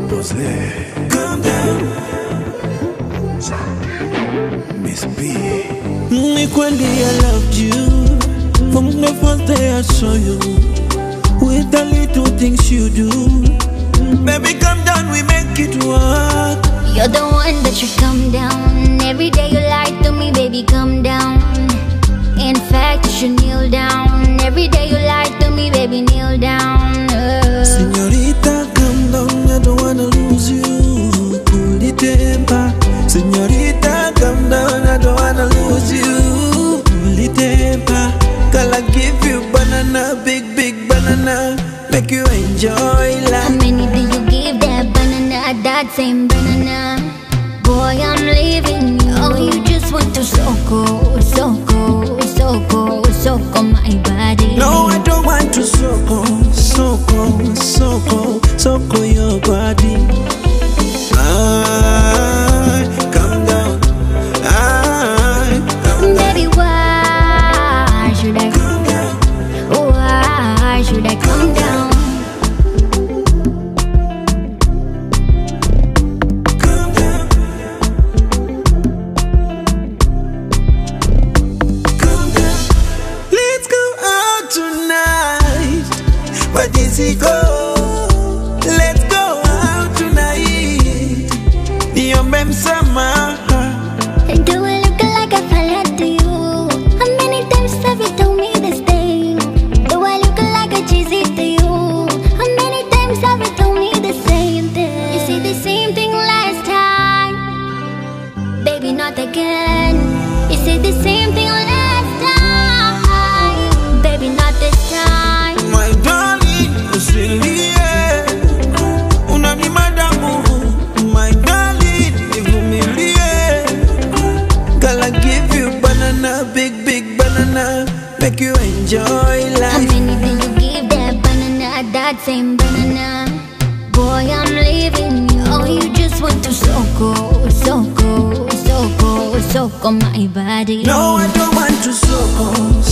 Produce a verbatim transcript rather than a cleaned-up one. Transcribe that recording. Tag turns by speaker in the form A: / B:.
A: Calm down, Miss B.
B: Me kweli I loved you from the first day I saw you. With the little things you do, baby, calm down, we make it work.
C: You're the one that should come down. Every day you lie to me, baby, calm down. In fact, you should kneel down. Every day you lie to me, baby, kneel down. uh.
B: Señorita, calm down, I don't wanna lose you. Cool the temper. Señorita, calm down, I don't wanna lose you. Cool the temper. Girl, I give you banana, big, big banana. Make you enjoy life.
C: How many do you give that banana, that same banana? Boy, I'm leaving you. Oh, you just want to soko, soko, soko, soko my body.
B: No, I don't want to soko, soko, soko, soko your body. I, calm down. I, calm down.
C: Baby, why should I
B: Calm down.
C: Why should I calm down?
B: Calm down. Calm down. Let's go out tonight. Where does it go? Let's go out tonight. Your mem summer.
C: Do I look like I fell to you? How many times have you told me this thing? Do I look like a cheesy to you? How many times have you told me the same thing? You say the same thing last time, baby, not again. You say the same thing last time, baby, not this time.
B: My darling, usilie. Unani madamu. My darling, ivumilie. Girl, I give you banana, big, big banana. Make you enjoy
C: How
B: life.
C: many do you give that banana, that same banana? Boy, I'm leaving you. Oh, you just want to soko, soko, soko, soko my body.
B: No, I don't want to soko,